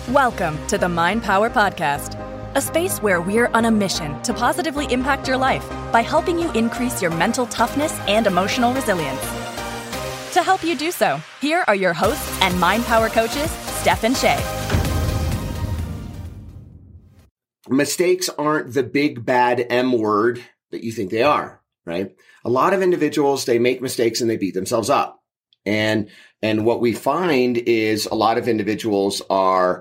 Welcome to the Mind Power Podcast, a space where we're on a mission to positively impact your life by helping you increase your mental toughness and emotional resilience. To help you do so, here are your hosts and Mind Power coaches, Steph and Shay. Mistakes aren't the big bad M word that you think they are, right? A lot of individuals, they make mistakes and they beat themselves up. And what we find is a lot of individuals are,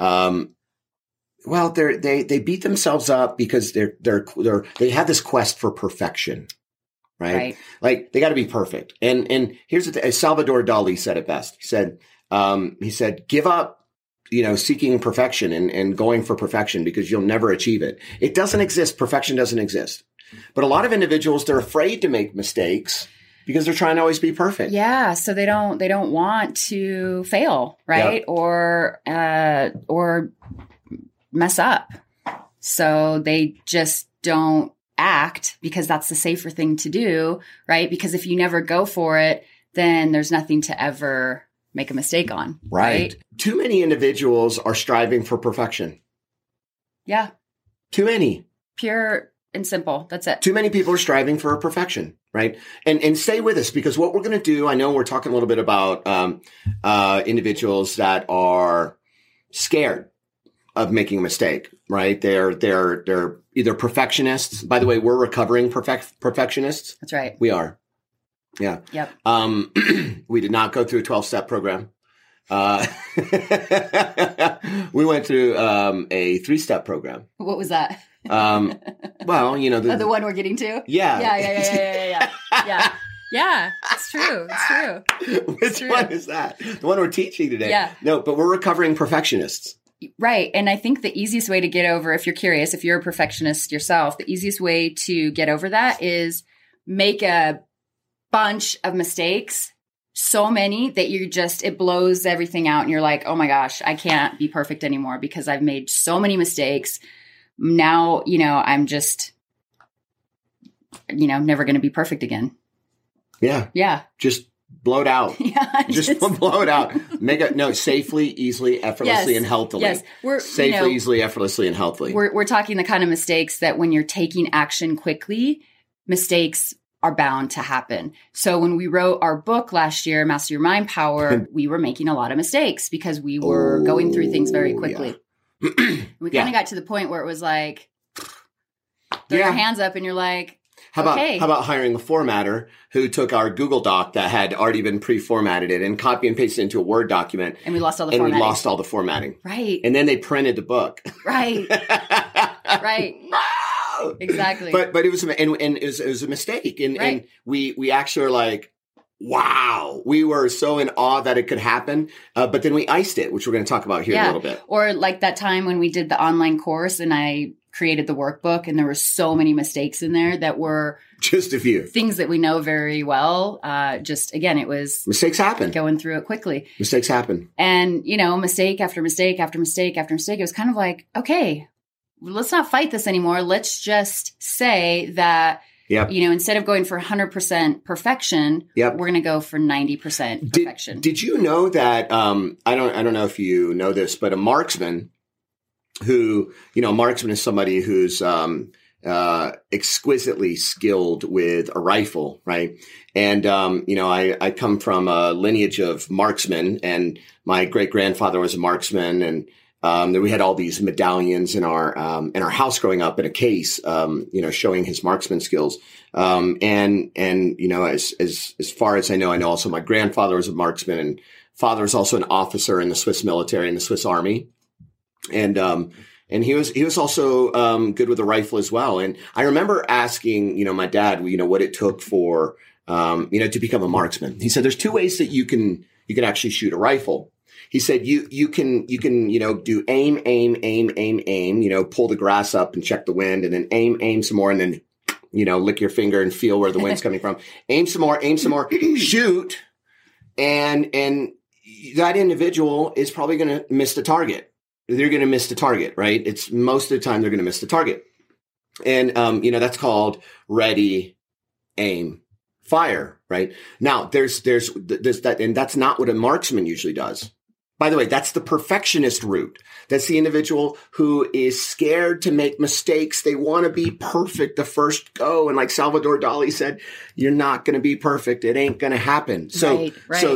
they beat themselves up because they have this quest for perfection, right? Like they got to be perfect. And here's the thing, Salvador Dali said it best. He said, give up, seeking perfection and going for perfection because you'll never achieve it. It doesn't exist. Perfection doesn't exist. But a lot of individuals, they're afraid to make mistakes because they're trying to always be perfect. Yeah, so they don't want to fail, right? Yep. Or mess up. So they just don't act because that's the safer thing to do, right? Because if you never go for it, then there's nothing to ever make a mistake on. Right. Too many individuals are striving for perfection. Yeah. Too many. Pure and simple. That's it. Too many people are striving for perfection, right? And stay with us because what we're going to do, I know we're talking a little bit about individuals that are scared of making a mistake, right? They're either perfectionists. By the way, we're recovering perfectionists. That's right. We are. Yeah. Yep. We did not go through a 12-step program. We went through a 3-step program. What was that? The one we're getting to. Yeah. Yeah. It's true. Which one is that? The one we're teaching today. Yeah. No, but we're recovering perfectionists. Right. And I think the easiest way to get over, if you're curious, if you're a perfectionist yourself, the easiest way to get over that is make a bunch of mistakes, so many that it blows everything out. And you're like, oh my gosh, I can't be perfect anymore because I've made so many mistakes. Now, I'm just, never going to be perfect again. Yeah. Yeah. Just blow it out. Yeah. Just blow it out. Safely, easily, effortlessly, and healthily. Yes. Easily, effortlessly, and healthily. We're talking the kind of mistakes that when you're taking action quickly, mistakes are bound to happen. So when we wrote our book last year, Master Your Mind Power, we were making a lot of mistakes because we were going through things very quickly. Yeah. We kind of got to the point where it was like, throw your hands up and you're like, How about hiring a formatter who took our Google Doc that had already been pre-formatted it and copy and paste it into a Word document. And we lost all the formatting. Right. Right. And then they printed the book. Right. Right. Exactly. But it was it was a mistake. And we actually are like, wow, we were so in awe that it could happen. But then we iced it, which we're going to talk about here in a little bit. Or like that time when we did the online course and I created the workbook and there were so many mistakes in there that were just a few things that we know very well. It was mistakes happen, going through it quickly. Mistakes happen. And, mistake after mistake after mistake after mistake. It was kind of like, okay, let's not fight this anymore. Let's just say that, instead of going for 100% perfection, we're going to go for 90% perfection. Did you know that, I don't know if you know this, but a marksman who, a marksman is somebody who's, exquisitely skilled with a rifle, right? And, I come from a lineage of marksmen and my great grandfather was a marksman and, then we had all these medallions in our house growing up in a case, showing his marksman skills. As far as I know also my grandfather was a marksman and father was also an officer in the Swiss military, in the Swiss army. And he was also, good with a rifle as well. And I remember asking, my dad, what it took for, to become a marksman. He said, there's 2 ways that you can actually shoot a rifle. He said, you can, do aim, pull the grass up and check the wind and then aim some more and then, lick your finger and feel where the wind's coming from. Aim some more, shoot. And that individual is probably going to miss the target. They're going to miss the target, right? It's most of the time they're going to miss the target. And, that's called ready, aim, fire, right? Now there's that, and that's not what a marksman usually does. By the way, that's the perfectionist route. That's the individual who is scared to make mistakes. They want to be perfect the first go. And like Salvador Dali said, you're not going to be perfect. It ain't going to happen. So,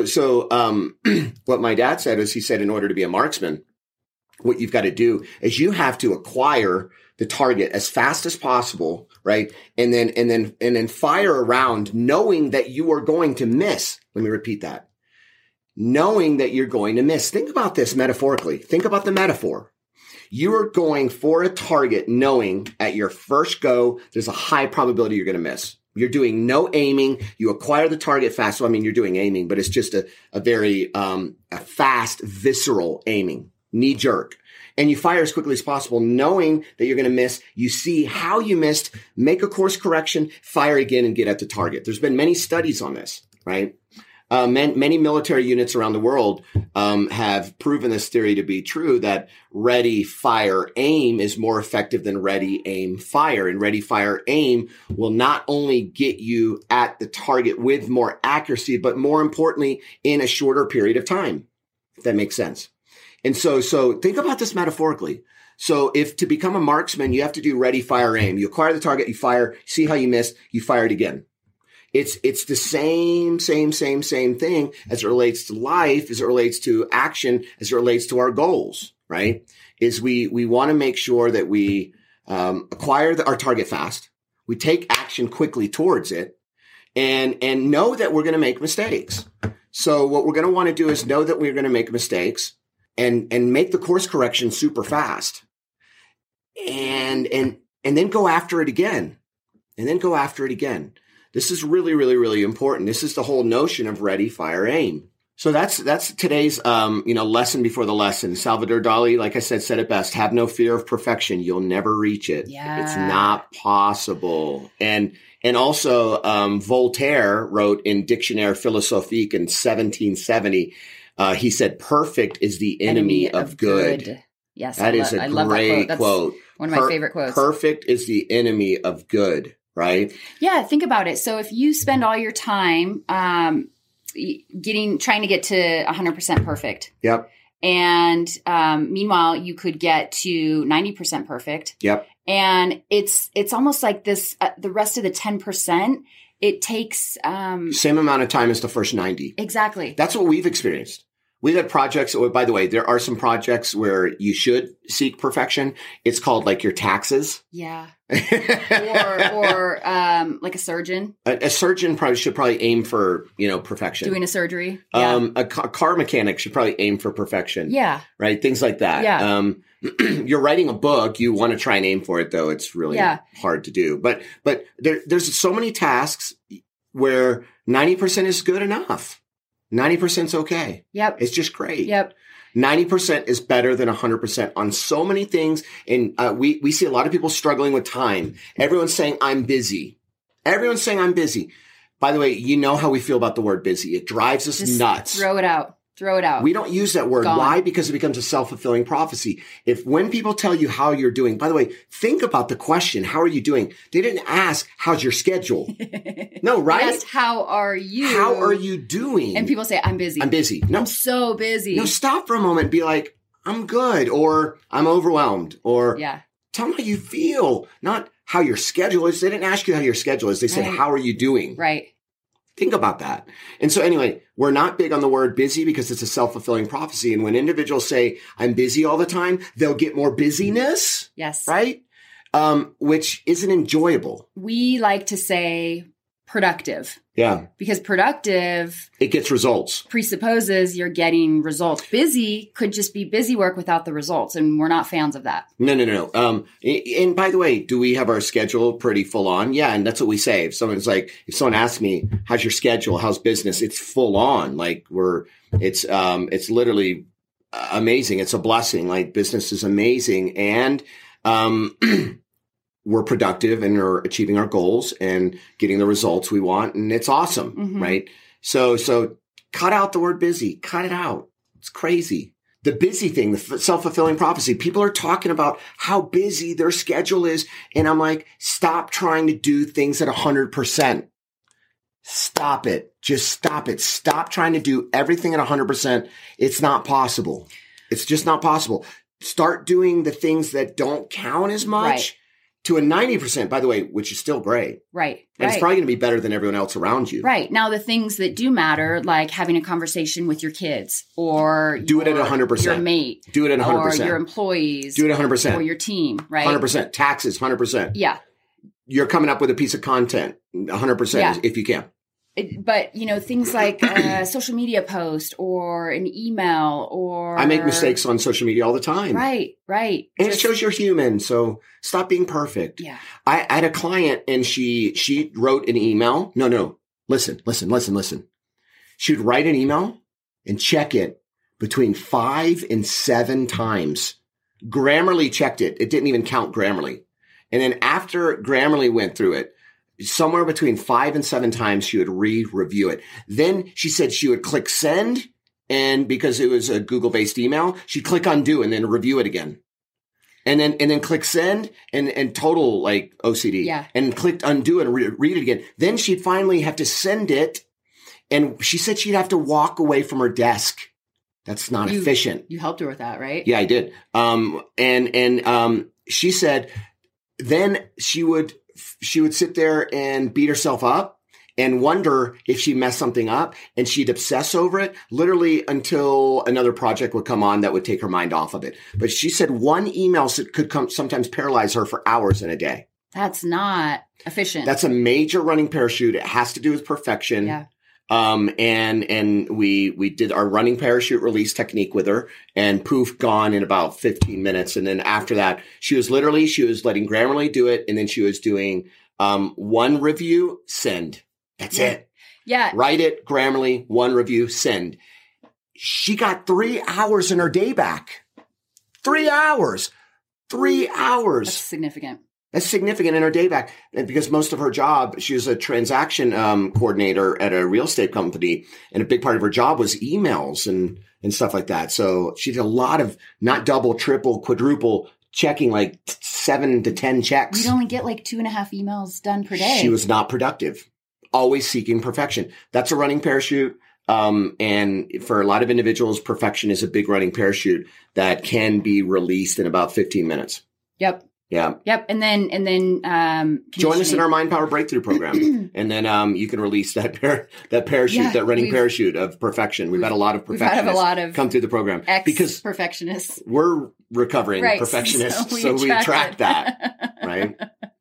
what my dad said is, he said, in order to be a marksman, what you've got to do is you have to acquire the target as fast as possible, right? And then fire around knowing that you are going to miss. Let me repeat that. Knowing that you're going to miss. Think about this metaphorically. Think about the metaphor. You are going for a target knowing at your first go, there's a high probability you're going to miss. You're doing no aiming. You acquire the target fast. So, I mean, you're doing aiming, but it's just a very a fast, visceral aiming, knee jerk. And you fire as quickly as possible, knowing that you're going to miss. You see how you missed, make a course correction, fire again, and get at the target. There's been many studies on this, right? Many military units around the world have proven this theory to be true, that ready, fire, aim is more effective than ready, aim, fire. And ready, fire, aim will not only get you at the target with more accuracy, but more importantly, in a shorter period of time, if that makes sense. And so think about this metaphorically. So if to become a marksman, you have to do ready, fire, aim. You acquire the target, you fire, see how you missed, you fire it again. It's the same thing as it relates to life, as it relates to action, as it relates to our goals, right? Is we want to make sure that we acquire our target fast. We take action quickly towards it and know that we're going to make mistakes. So what we're going to want to do is know that we're going to make mistakes and make the course correction super fast and then go after it again and then go after it again. This is really, really, really important. This is the whole notion of ready, fire, aim. So that's today's, lesson before the lesson. Salvador Dali, like I said it best. Have no fear of perfection. You'll never reach it. Yeah. It's not possible. And also, Voltaire wrote in Dictionnaire Philosophique in 1770, he said, perfect is the enemy of good. Yes. That is a great quote. One of my favorite quotes. Perfect is the enemy of good. Right? Yeah, think about it. So if you spend all your time trying to get to 100% perfect. Yep. And meanwhile, you could get to 90% perfect. Yep. And it's almost like this, the rest of the 10%, it takes same amount of time as the first 90. Exactly. That's what we've experienced. We've had projects. By the way, there are some projects where you should seek perfection. It's called like your taxes. Yeah. or like a surgeon. A surgeon should aim for, perfection. Doing a surgery. Yeah. A car mechanic should probably aim for perfection. Yeah. Right. Things like that. Yeah. You're writing a book. You want to try and aim for it, though. It's really hard to do. But there's so many tasks where 90% is good enough. 90% is okay. Yep. It's just great. Yep. 90% is better than 100% on so many things. And we see a lot of people struggling with time. Everyone's saying, I'm busy. Everyone's saying, I'm busy. By the way, you know how we feel about the word busy. It drives us nuts. Throw it out. Throw it out. We don't use that word. Gone. Why? Because it becomes a self-fulfilling prophecy. When people tell you how you're doing, by the way, think about the question, how are you doing? They didn't ask, how's your schedule? No, right? They asked, how are you? How are you doing? And people say, I'm busy. I'm busy. No, I'm so busy. No, stop for a moment and be like, I'm good, or I'm overwhelmed, or tell them how you feel, not how your schedule is. They didn't ask you how your schedule is. They said, how are you doing? Right. Think about that. And so anyway, we're not big on the word busy because it's a self-fulfilling prophecy. And when individuals say, I'm busy all the time, they'll get more busyness. Yes. Right? Which isn't enjoyable. We like to say productive. Yeah. Because productive, it gets results. Presupposes you're getting results. Busy could just be busy work without the results. And we're not fans of that. No. And by the way, do we have our schedule pretty full on? Yeah. And that's what we say. If someone asks me, how's your schedule? How's business? It's full on. Like it's literally amazing. It's a blessing. Like business is amazing. And, we're productive and are achieving our goals and getting the results we want. And it's awesome. Right. So cut out the word busy, cut it out. It's crazy. The busy thing, the self-fulfilling prophecy, people are talking about how busy their schedule is. And I'm like, stop trying to do things at 100%. Stop it. Just stop it. Stop trying to do everything at 100%. It's not possible. It's just not possible. Start doing the things that don't count as much to a 90%, by the way, which is still great. Right. And it's probably going to be better than everyone else around you. Right. Now, the things that do matter, like having a conversation with your kids or do it at 100%. Your mate. Do it at 100%. Or your employees. Do it at 100%. Or your team, right? 100%. Taxes, 100%. Yeah. You're coming up with a piece of content, 100% if you can. But, things like a social media post or an email or... I make mistakes on social media all the time. Right. And it shows you're human, so stop being perfect. Yeah. I had a client and she wrote an email. No. Listen. She'd write an email and check it between 5 and 7 times. Grammarly checked it. It didn't even count Grammarly. And then after Grammarly went through it, somewhere between 5 and 7 times, she would review it. Then she said she would click send. And because it was a Google-based email, she'd click undo and then review it again. And then click send and total like OCD. Yeah. And clicked undo and read it again. Then she'd finally have to send it. And she said she'd have to walk away from her desk. That's not efficient. You helped her with that, right? Yeah, I did. She said then she would sit there and beat herself up and wonder if she messed something up, and she'd obsess over it literally until another project would come on that would take her mind off of it. But she said one email could sometimes paralyze her for hours in a day. That's not efficient. That's a major running parachute. It has to do with perfection. Yeah. And we did our running parachute release technique with her, and poof, gone in about 15 minutes. And then after that, she was letting Grammarly do it. And then she was doing, one review, send. That's it. Yeah. Write it, Grammarly, one review, send. She got 3 hours in her day back. 3 hours. 3 hours. That's significant. That's significant in her day back. And because most of her job, she was a transaction coordinator at a real estate company. And a big part of her job was emails and stuff like that. So she did a lot of not double, triple, quadruple checking, like 7 to 10 checks. You'd only get like 2.5 emails done per day. She was not productive, always seeking perfection. That's a running parachute. And for a lot of individuals, perfection is a big running parachute that can be released in about 15 minutes. Yep. Yeah. Yep. And then join us in our Mind Power Breakthrough program. And then you can release that parachute, that running parachute of perfection. We've had a lot of perfectionists come through the program. Because perfectionists. We're recovering perfectionists. So we track that. Right?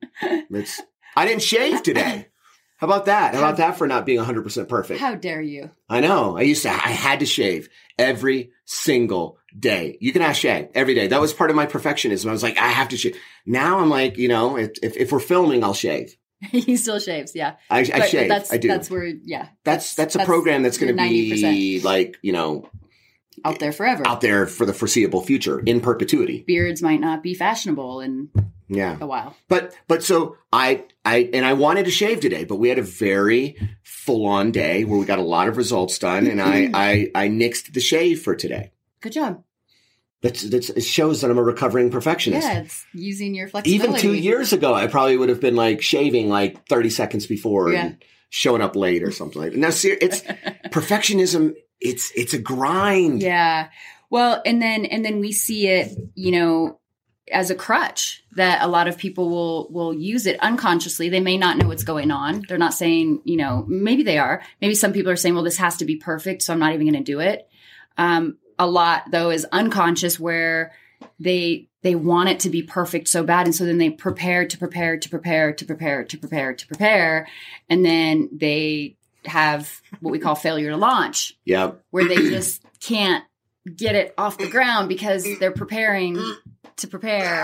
I didn't shave today. How about that? How about that for not being 100% perfect? How dare you? I know. I had to shave every single day. You can ask Shay every day. That was part of my perfectionism. I was like, I have to shave. Now I'm like, if we're filming, I'll shave. He still shaves. Yeah. I shave. I do. That's where, yeah. That's a program that's going to be 90%. like, out there forever. Out there for the foreseeable future in perpetuity. Beards might not be fashionable in a while. But so I wanted to shave today, but we had a very full on day where we got a lot of results done, and I nixed the shave for today. Good job. It shows that I'm a recovering perfectionist. Yeah, it's using your flexibility. Even 2 years ago, I probably would have been like shaving like 30 seconds before and showing up late or something like that. Now, it's perfectionism. It's a grind. Yeah. Well, and then we see it, as a crutch that a lot of people will use it unconsciously. They may not know what's going on. They're not saying, maybe they are. Maybe some people are saying, well, this has to be perfect, so I'm not even going to do it. A lot, though, is unconscious where they want it to be perfect so bad. And so then they prepare. And then they have what we call failure to launch. Yeah. Where they just can't get it off the ground because they're preparing to prepare,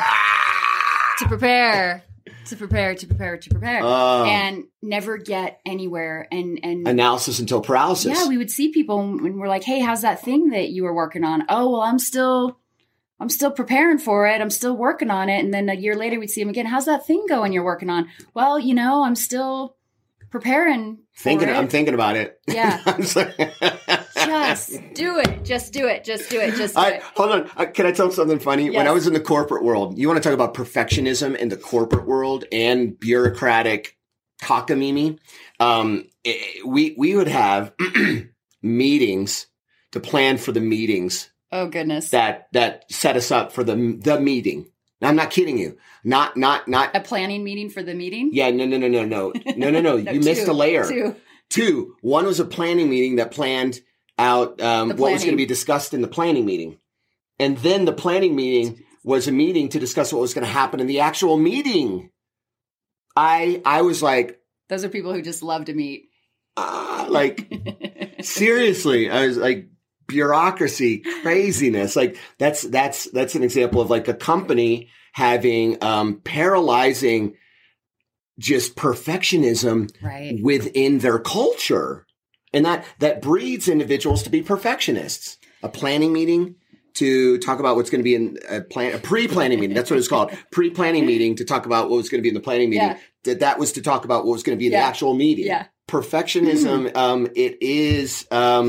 and never get anywhere. And analysis until paralysis. Yeah, we would see people when we're like, "Hey, how's that thing that you were working on?" "Oh, well, I'm still preparing for it. I'm still working on it." And then a year later, we'd see them again. "How's that thing going you're working on?" "Well, I'm still preparing for it. I'm thinking about it." Yeah. Just do it. Just do it. Hold on. Can I tell something funny? Yes. When I was in the corporate world, you want to talk about perfectionism in the corporate world and bureaucratic cockamamie. we would have meetings to plan for the meetings. Oh goodness. That set us up for the meeting. Now, I'm not kidding you. Not a planning meeting for the meeting. Yeah. No. No. You missed a layer. Two. One was a planning meeting that planned out what was going to be discussed in the planning meeting. And then the planning meeting was a meeting to discuss what was going to happen in the actual meeting. I was like, those are people who just love to meet. Seriously, I was like, bureaucracy, craziness. Like that's an example of like a company having paralyzing just perfectionism within their culture. And that breeds individuals to be perfectionists. A planning meeting to talk about what's going to be in a pre-planning meeting. That's what it's called. Pre-planning meeting to talk about what was going to be in the planning meeting. Yeah. That was to talk about what was going to be in the actual meeting. Yeah. Perfectionism, it is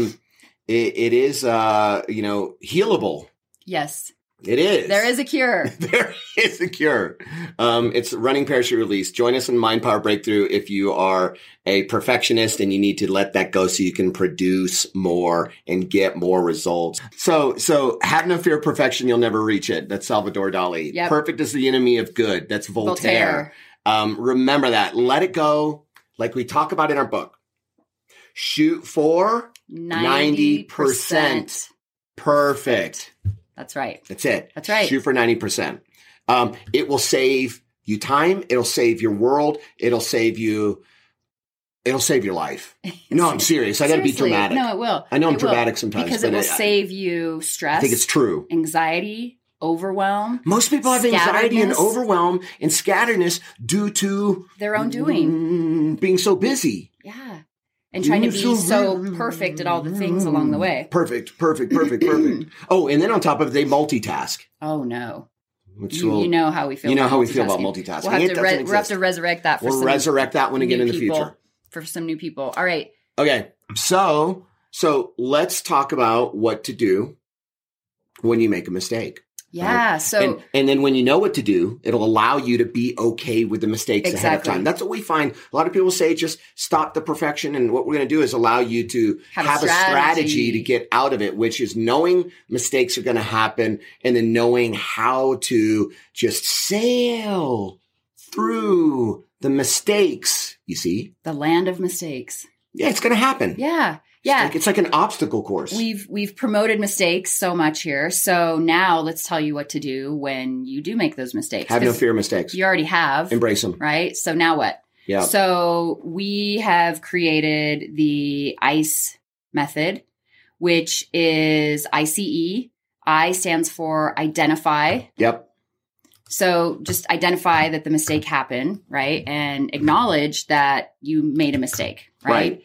healable. Yes. It is. There is a cure. There is a cure. It's running parachute release. Join us in Mind Power Breakthrough if you are a perfectionist and you need to let that go so you can produce more and get more results. So have no fear of perfection. You'll never reach it. That's Salvador Dali. Yep. Perfect is the enemy of good. That's Voltaire. Remember that. Let it go. Like we talk about in our book. Shoot for 90%. Perfect. That's right. That's it. That's right. Shoot for 90%. It will save you time. It'll save your world. It'll save your life. No, I'm serious. I got to be dramatic. No, it will. I know I'm dramatic sometimes. Because it will save you stress. I think it's true. Anxiety, overwhelm. Most people have anxiety and overwhelm and scatteredness due to their own doing. Being so busy. Yeah. And trying to be so perfect at all the things along the way. Perfect. Oh, and then on top of it, they multitask. Oh, no. You know how we feel about multitasking. We'll have to resurrect that for resurrect that one again in the future. For some new people. All right. Okay. So let's talk about what to do when you make a mistake. Yeah. Right? So, and then when you know what to do, it'll allow you to be okay with the mistakes ahead of time. That's what we find. A lot of people say, just stop the perfection. And what we're going to do is allow you to have a strategy to get out of it, which is knowing mistakes are going to happen and then knowing how to just sail through the mistakes. You see? The land of mistakes. Yeah, it's going to happen. Yeah. Yeah. It's like an obstacle course. We've promoted mistakes so much here. So now let's tell you what to do when you do make those mistakes. Have no fear of mistakes. You already have. Embrace them. Right? So now what? Yeah. So we have created the ICE method, which is ICE. I stands for identify. Yep. So just identify that the mistake happened, right? And acknowledge that you made a mistake, right?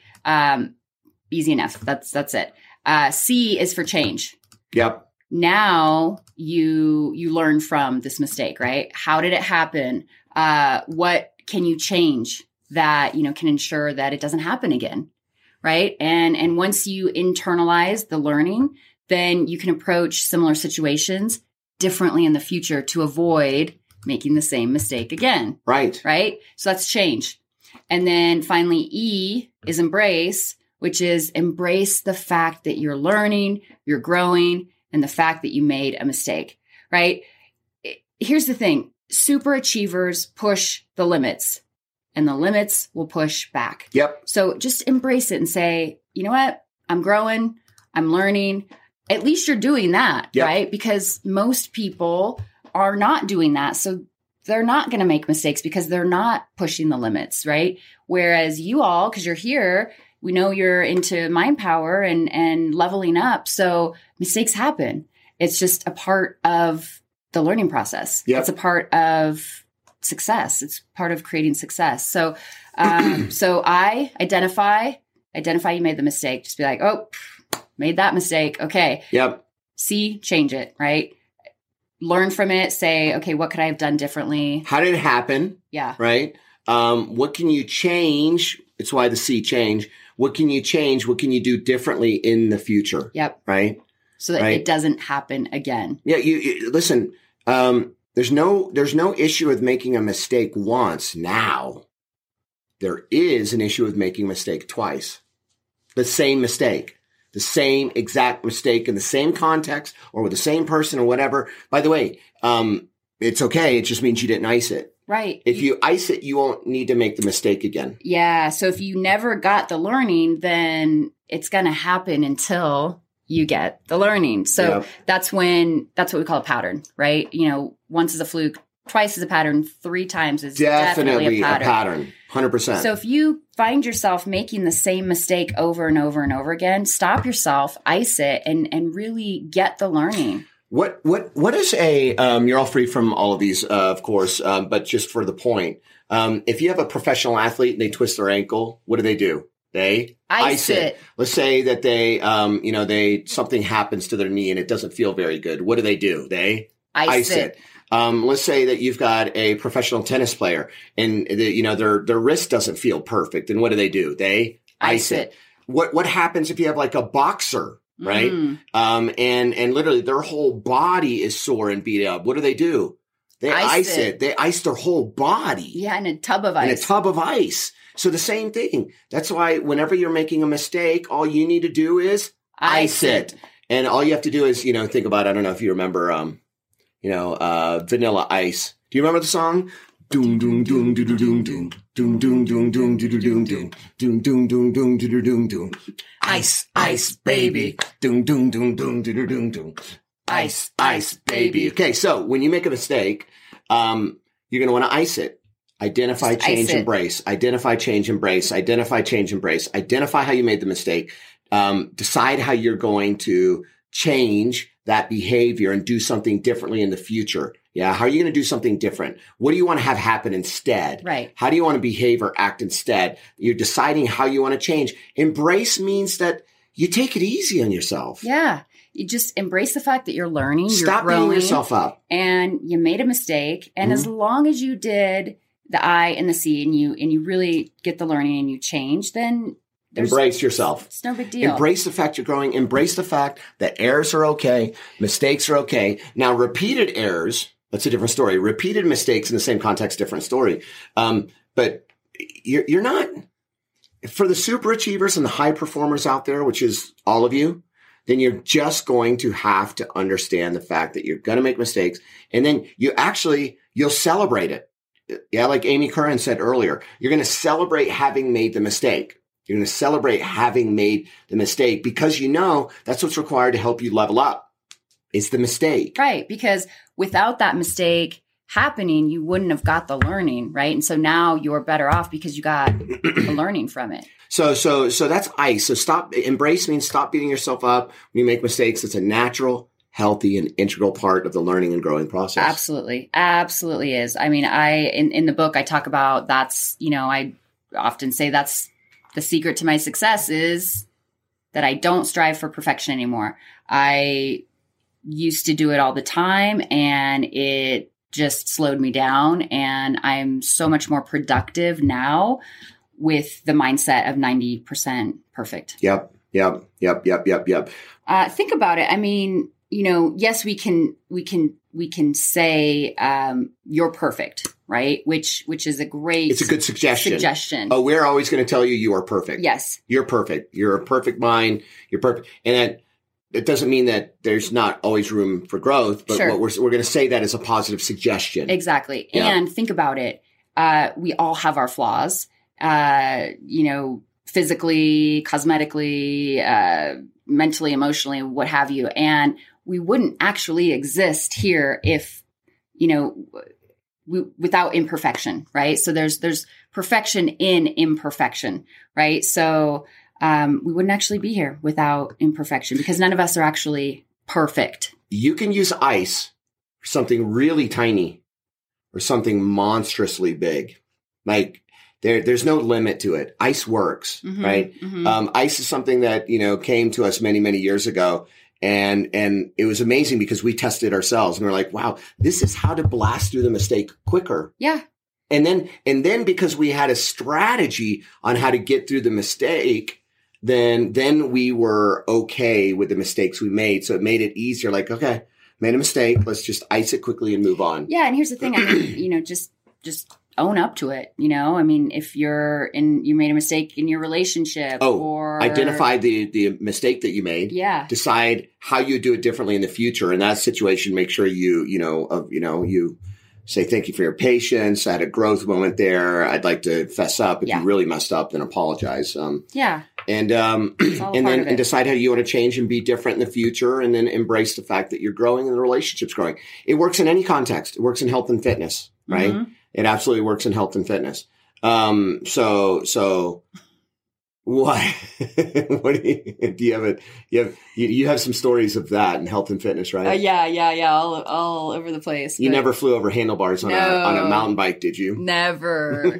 Easy enough. That's it. C is for change. Yep. Now you learn from this mistake, right? How did it happen? What can you change that, can ensure that it doesn't happen again? Right. And once you internalize the learning, then you can approach similar situations differently in the future to avoid making the same mistake again. Right. Right. So that's change. And then finally, E is embrace, which is embrace the fact that you're learning, you're growing, and the fact that you made a mistake, right? Here's the thing. Super achievers push the limits, and the limits will push back. Yep. So just embrace it and say, you know what? I'm growing. I'm learning. At least you're doing that, right? Because most people are not doing that. So they're not going to make mistakes because they're not pushing the limits, right? Whereas you all, because you're here, we know you're into mind power and leveling up. So mistakes happen. It's just a part of the learning process. Yep. It's a part of success. It's part of creating success. So, so I identify you made the mistake. Just be like, oh, made that mistake. Okay. Yep. C, change it, right? Learn from it. Say, okay, what could I have done differently? How did it happen? Yeah. Right. What can you change? It's why the C, change. What can you change? What can you do differently in the future? Yep. Right. So that it doesn't happen again. Yeah. You listen, there's no issue with making a mistake once now. There is an issue with making a mistake twice. The same mistake. The same exact mistake in the same context or with the same person or whatever. By the way, it's okay. It just means you didn't ice it. Right. If you ice it, you won't need to make the mistake again. Yeah. So if you never got the learning, then it's going to happen until you get the learning. So that's what we call a pattern, right? Once is a fluke, twice is a pattern, 3 times is definitely a pattern. 100%. So if you find yourself making the same mistake over and over and over again, stop yourself, ice it, and really get the learning. What is you're all free from all of these, of course, but just for the point, if you have a professional athlete and they twist their ankle, what do? They ice it. Let's say that they something happens to their knee and it doesn't feel very good. What do? They ice it. Let's say that you've got a professional tennis player and their wrist doesn't feel perfect. And what do? They ice it. What happens if you have like a boxer, right? And literally their whole body is sore and beat up. What do? They ice it. They ice their whole body. Yeah, in a tub of ice. So the same thing. That's why whenever you're making a mistake, all you need to do is ice it. And all you have to do is, think about, I don't know if you remember, Vanilla Ice. Do you remember the song? Doom doom doom doom doom doom doom doom doom doom doom doom doom doom doom doom doom doom doom. Ice ice baby. Doom doom doom doom doom doom doom. Ice ice baby. Okay, so when you make a mistake, you're going to want to ice it. Identify, change, embrace. Identify, change, embrace. Identify, change, embrace. Identify how you made the mistake. Decide how you're going to change that behavior and do something differently in the future. Yeah. How are you going to do something different? What do you want to have happen instead? Right. How do you want to behave or act instead? You're deciding how you want to change. Embrace means that you take it easy on yourself. Yeah. You just embrace the fact that you're learning. Stop you're growing, beating yourself up. And you made a mistake. And as long as you did the I and the C and you really get the learning and you change, then embrace yourself. It's no big deal. Embrace the fact you're growing. Embrace the fact that errors are okay. Mistakes are okay. Now, repeated errors, that's a different story. Repeated mistakes in the same context, different story. But you're not, for the super achievers and the high performers out there, which is all of you, then you're just going to have to understand the fact that you're going to make mistakes. And then you'll celebrate it. Yeah, like Amy Curran said earlier, you're going to celebrate having made the mistake. You're going to celebrate having made the mistake because that's what's required to help you level up. It's the mistake. Right, because without that mistake happening, you wouldn't have got the learning, right? And so now you're better off because you got the learning from it. So that's ice. So embrace means stop beating yourself up when you make mistakes. It's a natural, healthy, and integral part of the learning and growing process. Absolutely. Absolutely is. I mean, in the book, I talk about I often say that's the secret to my success is that I don't strive for perfection anymore. I used to do it all the time and it just slowed me down. And I'm so much more productive now with the mindset of 90% perfect. Yep. Think about it. I mean, yes, we can say you're perfect, right? Which is a great. It's a good suggestion. Oh, we're always going to tell you are perfect. Yes, you're perfect. You're a perfect mind. You're perfect, and it doesn't mean that there's not always room for growth. But sure. What we're going to say that as a positive suggestion. Exactly, yeah. And think about it. We all have our flaws. Physically, cosmetically, mentally, emotionally, what have you, and we wouldn't actually exist here if, without imperfection, right? So there's perfection in imperfection, right? So we wouldn't actually be here without imperfection because none of us are actually perfect. You can use ice for something really tiny or something monstrously big. Like there's no limit to it. Ice works, right? Mm-hmm. Ice is something that, came to us many, many years ago. And it was amazing because we tested ourselves and we're like, wow, this is how to blast through the mistake quicker. Yeah. And then because we had a strategy on how to get through the mistake, then we were okay with the mistakes we made. So it made it easier. Like, okay, made a mistake. Let's just ice it quickly and move on. Yeah. And here's the thing. I mean, just own up to it. You know, I mean, if you made a mistake in your relationship or identify the mistake that you made. Yeah. Decide how you do it differently in the future. In that situation, make sure you say, thank you for your patience. I had a growth moment there. I'd like to fess up. If you really messed up, then apologize. And decide how you want to change and be different in the future, and then embrace the fact that you're growing and the relationship's growing. It works in any context. It works in health and fitness, right? Mm-hmm. It absolutely works in health and fitness. So what, what do you have some stories of that in health and fitness, right? Yeah. All over the place. You never flew over handlebars on a mountain bike, did you? Never.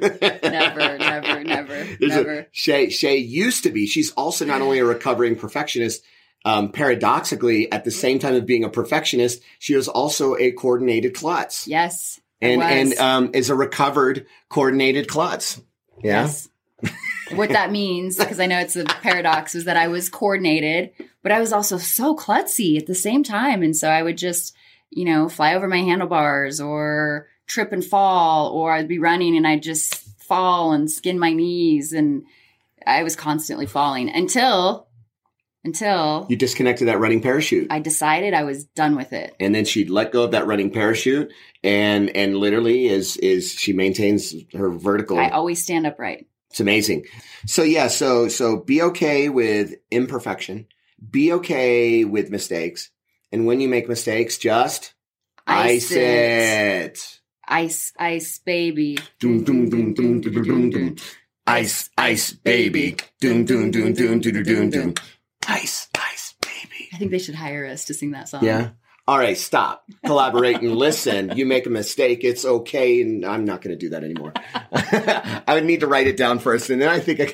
Shay used to be. She's also not only a recovering perfectionist, paradoxically, at the same time of being a perfectionist, she was also a coordinated klutz. Yes. And is a recovered coordinated klutz. Yeah. Yes. What that means, because I know it's a paradox, is that I was coordinated, but I was also so klutzy at the same time. And so I would just, fly over my handlebars or trip and fall, or I'd be running and I'd just fall and skin my knees. And I was constantly falling until you disconnected that running parachute. I decided I was done with it. And then she'd let go of that running parachute and literally is she maintains her vertical. I always stand upright. It's amazing. So so be okay with imperfection. Be okay with mistakes. And when you make mistakes, just ice it. Ice, baby. Doom, doom, doom, doom, doom, doom, doom. Ice, baby. Doom, doom, doom, doom, doom, doom, doom. Ice, baby. I think they should hire us to sing that song. Yeah. All right, stop. Collaborate and listen. You make a mistake, it's okay. And I'm not going to do that anymore. I would need to write it down first. And then I think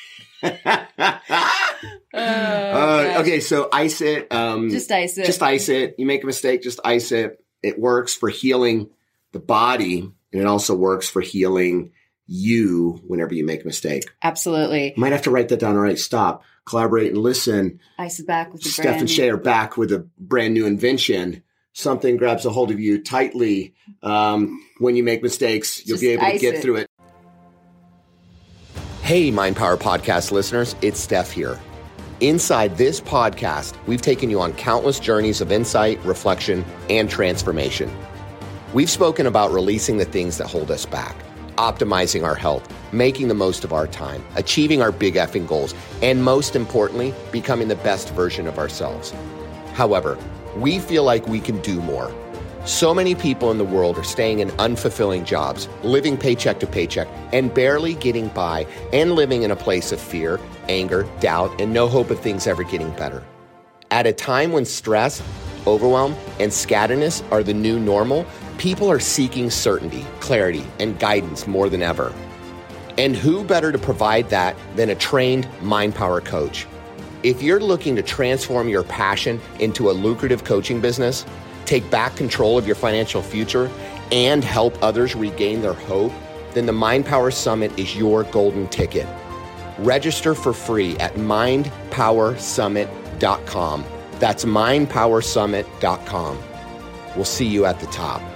okay, so ice it. Just ice it. Just ice it. You make a mistake, just ice it. It works for healing the body. And it also works for healing you whenever you make a mistake. Absolutely. You might have to write that down. All right, stop. Collaborate and listen. Ice is back with the Steph and Shay are back with a brand new invention. Something grabs a hold of you tightly. When you make mistakes, you'll be able to get through it. Hey, Mind Power Podcast listeners, it's Steph here. Inside this podcast, we've taken you on countless journeys of insight, reflection, and transformation. We've spoken about releasing the things that hold us back, optimizing our health, making the most of our time, achieving our big effing goals, and most importantly, becoming the best version of ourselves. However, we feel like we can do more. So many people in the world are staying in unfulfilling jobs, living paycheck to paycheck, and barely getting by, and living in a place of fear, anger, doubt, and no hope of things ever getting better. At a time when stress, overwhelm, and scatterness are the new normal, people are seeking certainty, clarity, and guidance more than ever. And who better to provide that than a trained Mind Power coach? If you're looking to transform your passion into a lucrative coaching business, take back control of your financial future, and help others regain their hope, then the Mind Power Summit is your golden ticket. Register for free at mindpowersummit.com. That's mindpowersummit.com. We'll see you at the top.